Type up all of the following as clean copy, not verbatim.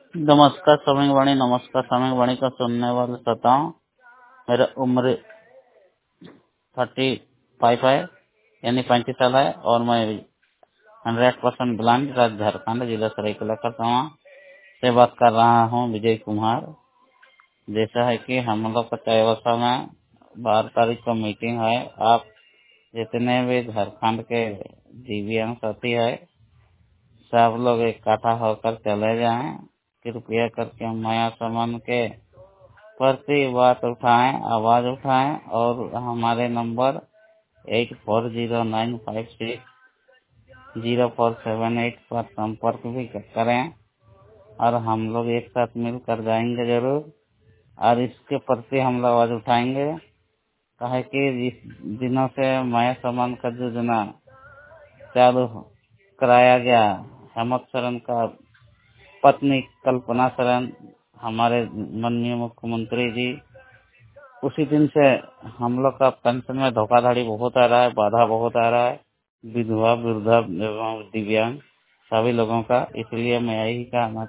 नमस्कार समय नमस्कार समय वाणी का सुनने वाले श्रोताओं। मेरा उम्र 35 है, यानी 35 साल है और मैं 100% ब्लाइंड राज्य झारखंड जिला सरायकेला खरसावां से बात कर रहा हूं। विजय कुमार। जैसा है कि हम लोग का चाईबासा में 12 तारीख को मीटिंग है। आप जितने भी झारखंड के दिव्यांग साथी है, सब लोग इकट्ठा होकर चले जाएं। कृपया करके माया समान के प्रति बात उठाएं, आवाज उठाएं और हमारे नंबर 8409560478 पर संपर्क भी करें और हम लोग एक साथ मिलकर जाएंगे जरूर। और इसके प्रति हम लोग आवाज उठाएंगे, कहे कि इस दिनों से माया समान का योजना चालू कराया गया। हेमंत सोरेन का पत्नी कल्पना सोरेन, हमारे माननीय मुख्यमंत्री जी, उसी दिन से हम लोग का पेंशन में धोखाधड़ी बहुत आ रहा है, बाधा बहुत आ रहा है, विधवा वृद्धा एवं दिव्यांग सभी लोगों का। इसलिए मैं यही कहना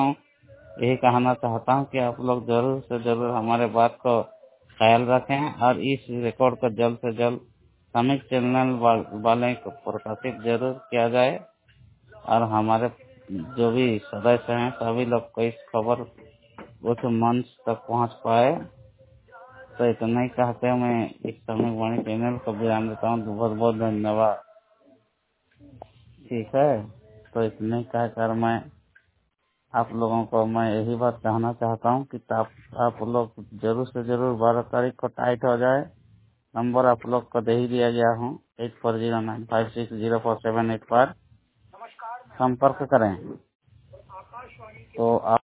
चाहता हूँ कि आप लोग जरूर से जरूर हमारे बात को ख्याल रखें और इस रिकॉर्ड को जल्द से जल्द सामूहिक चैनल वाले को प्रकाशित जरूर किया जाए और हमारे जो भी सदस्य हैं सभी लोग को इस खबर उस मंच तक पहुँच पाए। तो इतना ही कहते हैं, मैं इस समय वाणी चैनल को विराम देता हूँ। बहुत बहुत धन्यवाद। ठीक है, तो इतने ही कहकर मैं आप लोगों को मैं यही बात कहना चाहता हूँ कि आप लोग जरूर से जरूर 12 तारीख को टाइट हो जाए। नंबर आप लोग को दे ही दिया गया हूँ, 8409560478 पर संपर्क करें। तो आप